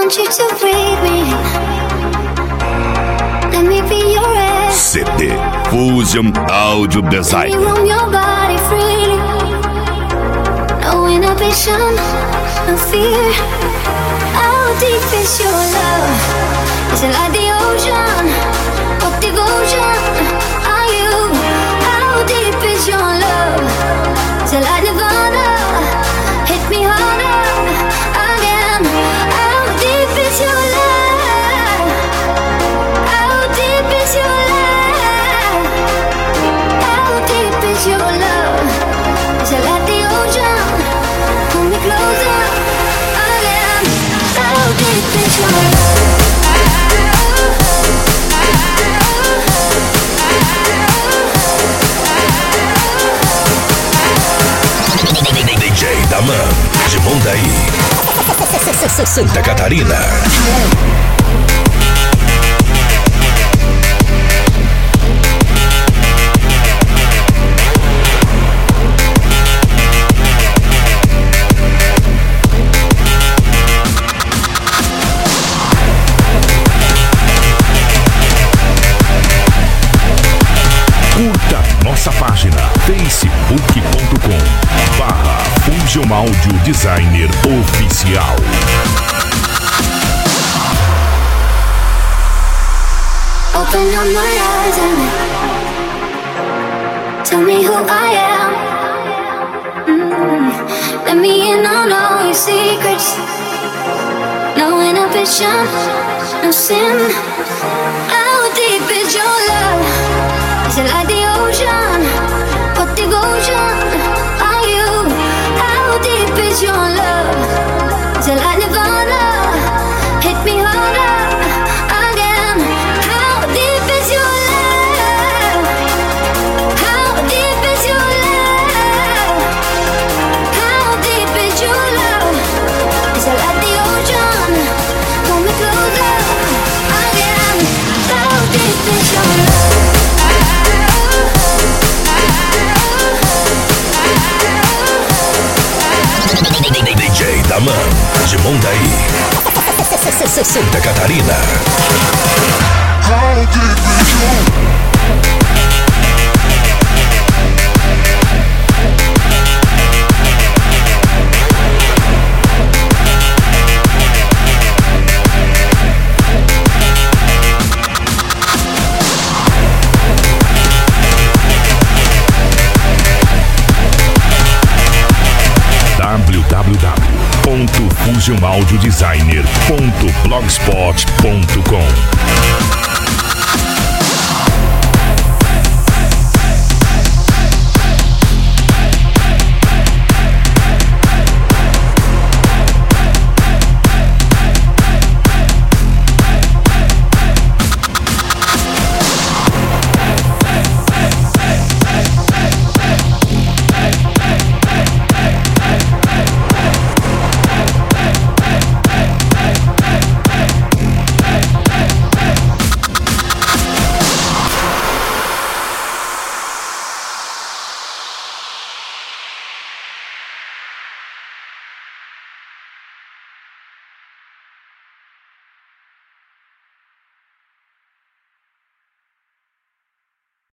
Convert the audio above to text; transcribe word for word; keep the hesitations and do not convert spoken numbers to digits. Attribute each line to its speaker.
Speaker 1: want you to breathe me. Let me be your air.
Speaker 2: C D Fusion Audio Design.
Speaker 1: Let me roam your body freely. No inhibition, no fear. How deep is your love? Is it like the ocean? What devotion are you? How deep is your love? Is it like Nirvana? Hit me harder again. How deep is your love? How deep is your love? How deep is your love? Is it like the ocean? Pull me closer again. How deep is your love?
Speaker 2: D J Daman, de Mondaí, Santa Catarina.
Speaker 3: Curta nossa página facebook ponto com barra Fusion Audio Designer Oficial.
Speaker 1: Open up my eyes and tell me who I am. Mm-hmm. Let me in on all your secrets. No inhibition, no sin. How deep is your love? Is it like the ocean? What devotion are you? How deep is your love? Is it like Nirvana? Hit me harder again. How deep is your love? How deep is your love? How deep is your love? Is it like the ocean? Pull me closer again. How deep is your love?
Speaker 2: D J Daman, de Mondaí, Santa Catarina.
Speaker 4: How deep is your
Speaker 3: w w w ponto fusion audio designer ponto blogspot ponto com